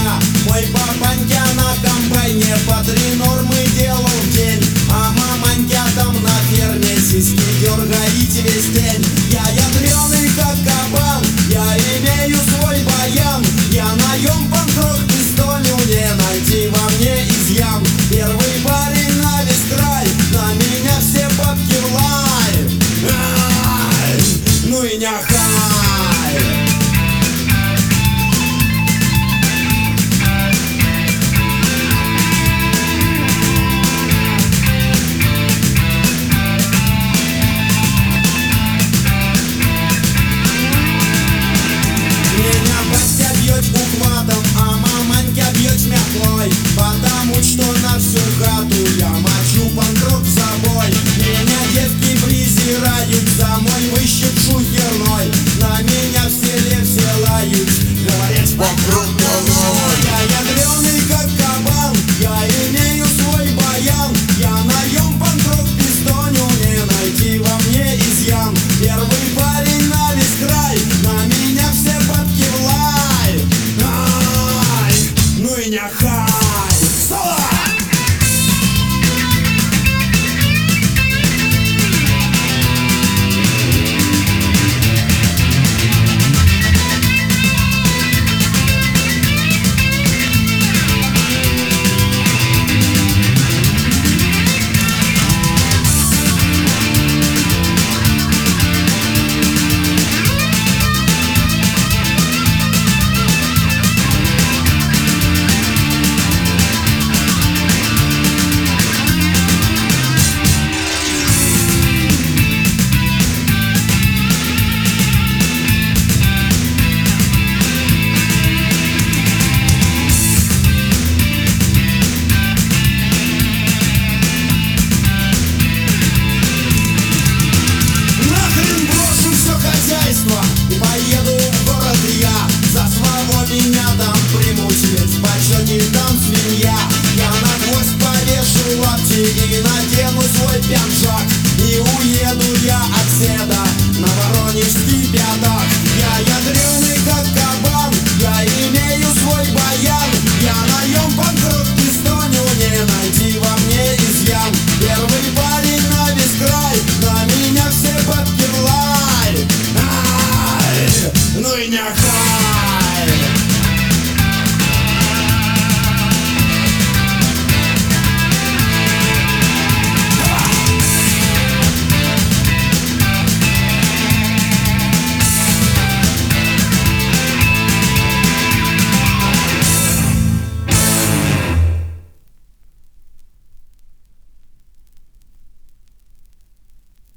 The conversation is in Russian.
я. Мой папанька на комбайне по 3 нормы делал в день, а маманька там на ферме сиськи дергаете весь день. Я ядреный как кабан, я имею свой баян. Я наем панк-рок пистолю, не найти во мне изъян. Первый парень на весь край, на меня все бабки в лай. Ай, ну и няхай. Потому что на всю хату я мочу панк-рок с собой. Меня девки презирают за мой выщик шухерной. На меня в селе все лают, говорят, панк-рок малой. Я ядреный как кабан, я имею свой баян. Я наем панк-рок пистоню, не найти во мне изъян. Первый парень на весь край, на меня все бабки в лай. Ай, ну и няхай. И поеду в город я, за славу меня там примут, ведь в почете там свинья. Я на гвоздь повешу лапти и надену свой пиджак, и уеду я от седа на воронежский пятак. Я ядреный как кабан, я имею свой баян. Я наем панк-рок пистоню, не найти во мне изъян. Первый парень на весь край, на меня все бабки в лай. Ну и няхай.